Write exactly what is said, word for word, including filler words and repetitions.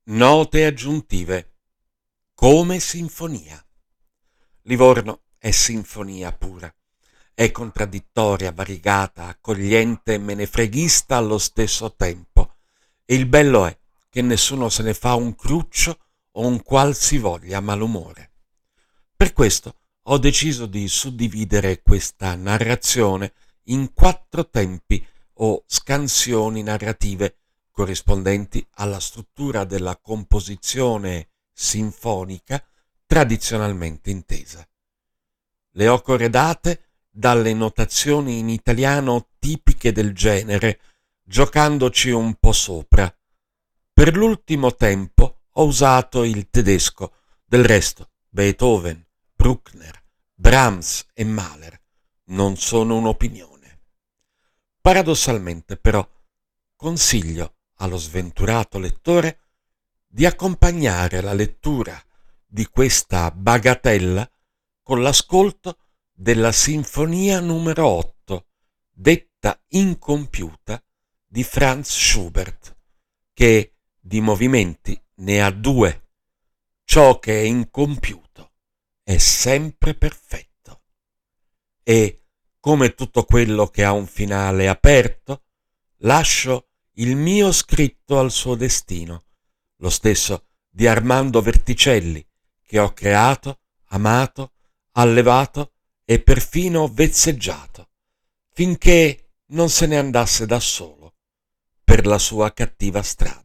Note aggiuntive. Come sinfonia. Livorno è sinfonia pura. È contraddittoria, variegata, accogliente e menefreghista allo stesso tempo. E il bello è che nessuno se ne fa un cruccio o un qualsivoglia malumore. Per questo ho deciso di suddividere questa narrazione in quattro tempi o scansioni narrative corrispondenti alla struttura della composizione sinfonica tradizionalmente intesa. Le ho corredate dalle notazioni in italiano tipiche del genere, giocandoci un po' sopra. Per l'ultimo tempo ho usato il tedesco, del resto Beethoven, Bruckner, Brahms e Mahler non sono un'opinione. Paradossalmente, però, consiglio allo sventurato lettore di accompagnare la lettura di questa bagatella con l'ascolto della Sinfonia numero otto, detta incompiuta, di Franz Schubert, che di movimenti ne ha due. Ciò che è incompiuto è sempre perfetto. E, come tutto quello che ha un finale aperto, lascio il mio scritto al suo destino, lo stesso di Armando Verticelli, che ho creato, amato, allevato e perfino vezzeggiato, finché non se ne andasse da solo per la sua cattiva strada.